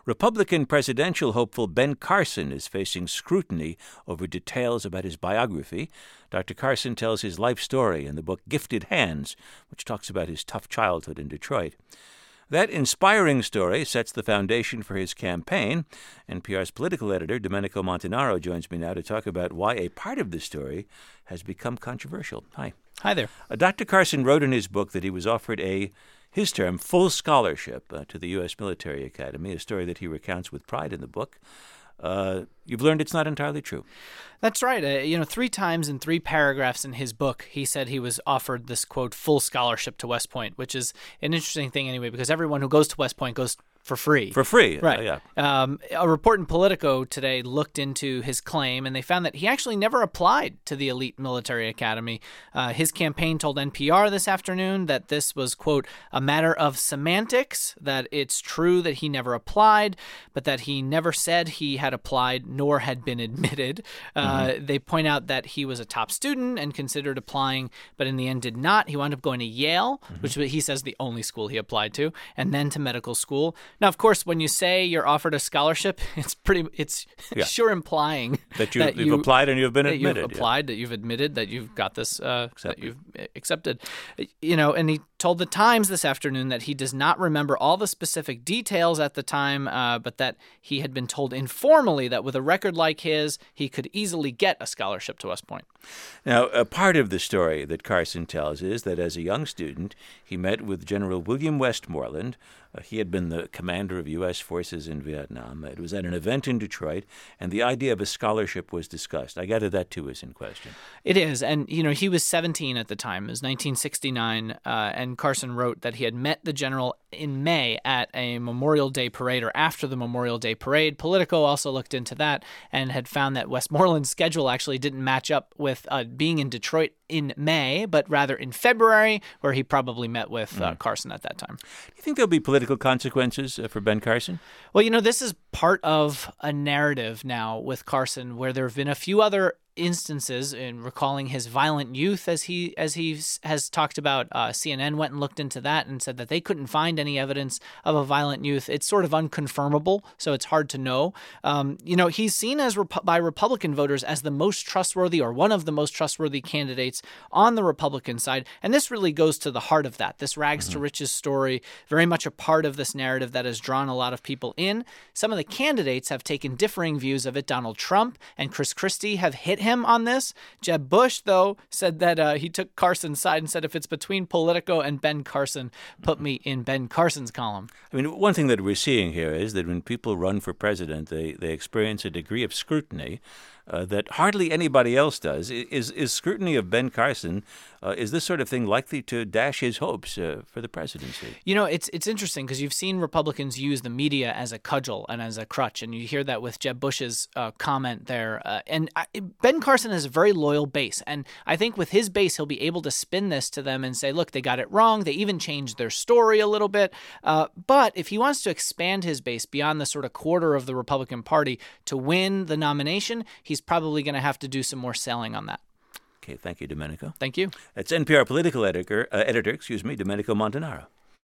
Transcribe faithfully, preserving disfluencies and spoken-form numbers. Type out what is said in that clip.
Republican presidential hopeful Ben Carson is facing scrutiny over details about his biography. Doctor Carson tells his life story in the book Gifted Hands, which talks about his tough childhood in Detroit. That inspiring story sets the foundation for his campaign. N P R's political editor, Domenico Montanaro, joins me now to talk about why a part of the story has become controversial. Hi. Hi there. Uh, Doctor Carson wrote in his book that he was offered a, his term, full scholarship uh, to the U S Military Academy, a story that he recounts with pride in the book. Uh, you've learned it's not entirely true. That's right. Uh, you know, three times in three paragraphs in his book, he said he was offered this, quote, full scholarship to West Point, which is an interesting thing anyway, because everyone who goes to West Point goes for free. For free. Right. Uh, yeah. Um, a report in Politico today looked into his claim, and they found that he actually never applied to the elite military academy. Uh, his campaign told N P R this afternoon that this was, quote, a matter of semantics, that it's true that he never applied, but that he never said he had applied nor had been admitted. Uh, mm-hmm. They point out that he was a top student and considered applying, but in the end did not. He wound up going to Yale, mm-hmm. which he says the only school he applied to, and then to medical school. Now, of course, when you say you're offered a scholarship, it's pretty, it's yeah. sure implying that, you, that you've you, applied and you've been that admitted. You've applied, yeah. that you've admitted, that you've got this, uh, that you've accepted. You know, and he told the Times this afternoon that he does not remember all the specific details at the time, uh, but that he had been told informally that with a record like his, he could easily get a scholarship to West Point. Now, a part of the story that Carson tells is that as a young student, he met with General William Westmoreland. Uh, he had been the commander of U S forces in Vietnam. It was at an event in Detroit, and the idea of a scholarship was discussed. I gather that, too, is in question. It is. And, you know, he was seventeen at the time. It was nineteen sixty-nine, uh, and Carson wrote that he had met the general in May at a Memorial Day parade, or after the Memorial Day parade. Politico also looked into that and had found that Westmoreland's schedule actually didn't match up with uh, being in Detroit in May, but rather in February, where he probably met with uh, Carson at that time. Do you think there'll be political consequences uh, for Ben Carson? Well, you know, this is part of a narrative now with Carson where there have been a few other instances in recalling his violent youth, as he as he has talked about. uh, C N N went and looked into that and said that they couldn't find any evidence of a violent youth. It's sort of unconfirmable, so it's hard to know. Um, you know, he's seen as Rep- by Republican voters as the most trustworthy, or one of the most trustworthy candidates on the Republican side, and this really goes to the heart of that. This rags mm-hmm. to riches story, very much a part of this narrative that has drawn a lot of people in. Some of the candidates have taken differing views of it. Donald Trump and Chris Christie have hit him on this. Jeb Bush, though, said that uh, he took Carson's side and said, if it's between Politico and Ben Carson, put me in Ben Carson's column. I mean, one thing that we're seeing here is that when people run for president, they, they experience a degree of scrutiny uh, that hardly anybody else does. Is is scrutiny of Ben Carson, uh, is this sort of thing likely to dash his hopes uh, for the presidency? You know, it's it's interesting because you've seen Republicans use the media as a cudgel and as a crutch, and you hear that with Jeb Bush's uh, comment there. Uh, and I, Ben Carson has a very loyal base, and I think with his base, he'll be able to spin this to them and say, look, they got it wrong. They even changed their story a little bit. Uh, but if he wants to expand his base beyond the sort of quarter of the Republican Party to win the nomination, he's probably going to have to do some more selling on that. Okay, thank you, Domenico. Thank you. That's N P R political editor, uh, editor, excuse me, Domenico Montanaro.